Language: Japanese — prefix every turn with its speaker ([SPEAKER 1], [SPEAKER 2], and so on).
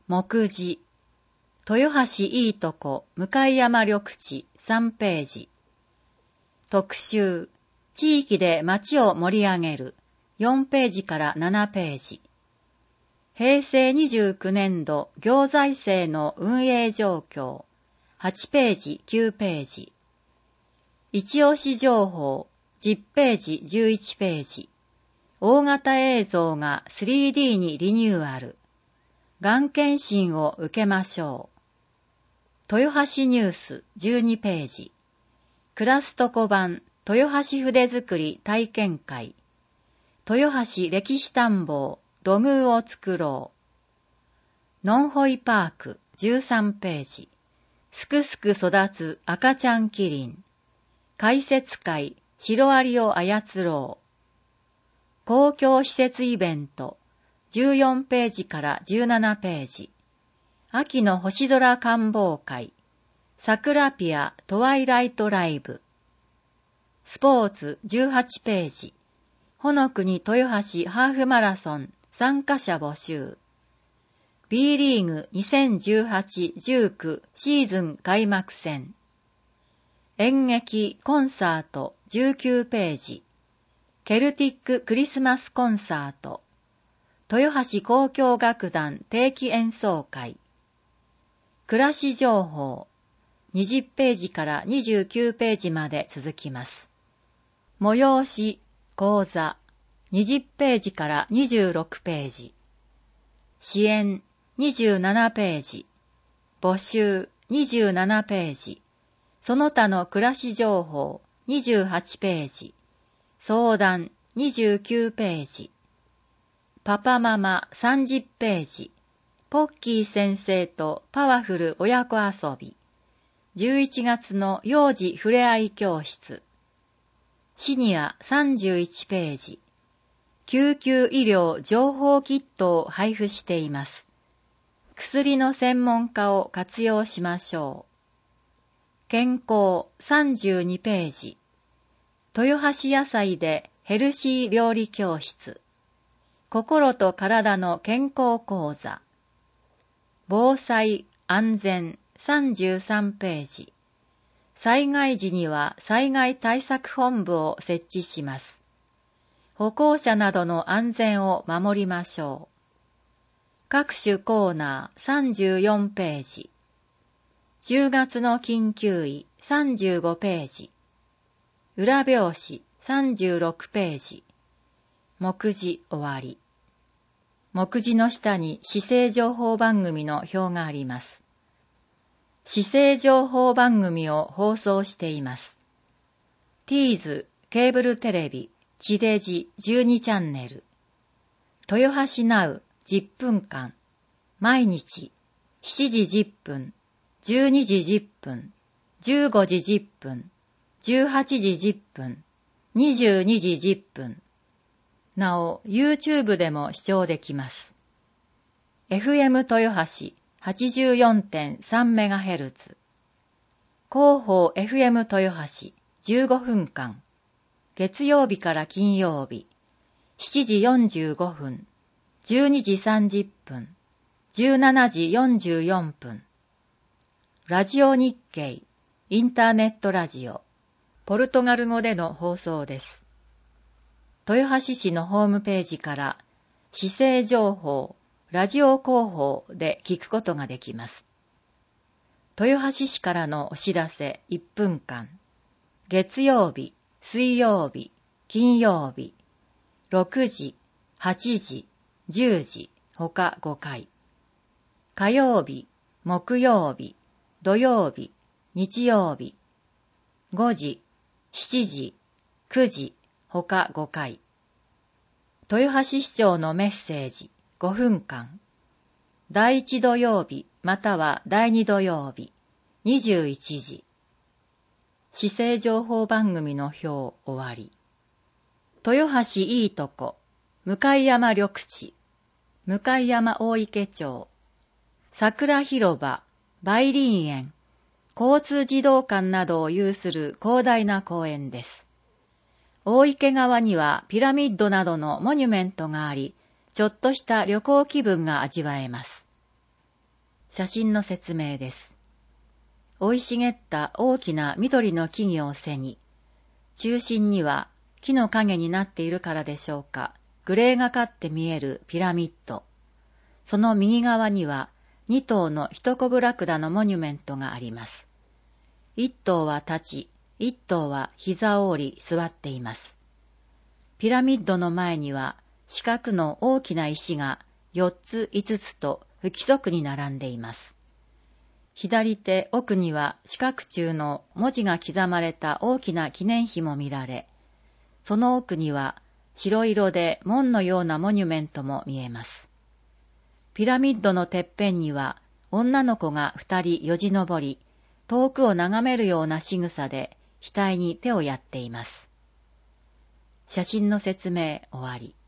[SPEAKER 1] 目次、豊橋いいとこ向山緑地3ページ。特集、地域で町を盛り上げる4ページから7ページ。平成29年度行財政の運営状況8ページ9ページ。一押し情報10ページ11ページ。大型映像が 3D にリニューアル。がん検診を受けましょう。豊橋ニュース12ページ。クラストコ版豊橋筆作り体験会。豊橋歴史探訪土偶を作ろう。ノンホイパーク13ページ。すくすく育つ赤ちゃんキリン。解説会シロアリを操ろう。公共施設イベント14ページから17ページ。秋の星空観望会。桜ピアトワイライトライブ。スポーツ18ページ。ほのくに豊橋ハーフマラソン参加者募集。B リーグ2018-19シーズン開幕戦。演劇コンサート19ページ。ケルティッククリスマスコンサート。豊橋交響楽団定期演奏会。暮らし情報20ページから29ページまで続きます。催し講座20ページから26ページ。支援27ページ。募集27ページ。その他の暮らし情報28ページ。相談29ページ。パパママ30ページ。ポッキー先生とパワフル親子遊び。11月の幼児ふれあい教室。シニア31ページ。救急医療情報キットを配布しています。薬の専門家を活用しましょう。健康32ページ。豊橋野菜でヘルシー料理教室。心と体の健康講座。防災安全33ページ。災害時には災害対策本部を設置します。歩行者などの安全を守りましょう。各種コーナー34ページ。10月の緊急医35ページ。裏表紙36ページ。目次終わり。目次の下に市政情報番組の表があります。市政情報番組を放送しています。ティーズケーブルテレビ地デジ12チャンネル。豊橋ナウ10分間。毎日7時10分、12時10分、15時10分、18時10分、22時10分。なお、YouTube でも視聴できます。FM 豊橋 84.3MHz。広報 FM 豊橋15分間。月曜日から金曜日。7時45分、12時30分、17時44分。ラジオ日経、インターネットラジオ、ポルトガル語での放送です。豊橋市のホームページから市政情報、ラジオ広報で聞くことができます。豊橋市からのお知らせ1分間。月曜日、水曜日、金曜日、6時、8時、10時、他5回。火曜日、木曜日、土曜日、日曜日。5時、7時、9時、他5回。豊橋市長のメッセージ5分間。第1土曜日または第2土曜日21時。市政情報番組の表終わり。豊橋いいとこ向山緑地、向山大池町、桜広場、梅林園、交通児童館などを有する広大な公園です。大池川にはピラミッドなどのモニュメントがあり、ちょっとした旅行気分が味わえます。 写真の説明です。生い茂った大きな緑の木々を背に、中心には木の影になっているからでしょうか、グレーがかって見えるピラミッド。その右側には2頭の一コブラクダのモニュメントがあります。1頭は立ち、1頭は膝を折り座っています。ピラミッドの前には四角の大きな石が4つ5つと不規則に並んでいます。左手奥には四角柱の文字が刻まれた大きな記念碑も見られ、その奥には白色で門のようなモニュメントも見えます。ピラミッドのてっぺんには女の子が2人よじ登り、遠くを眺めるような仕草で額に手をやっています。写真の説明終わり。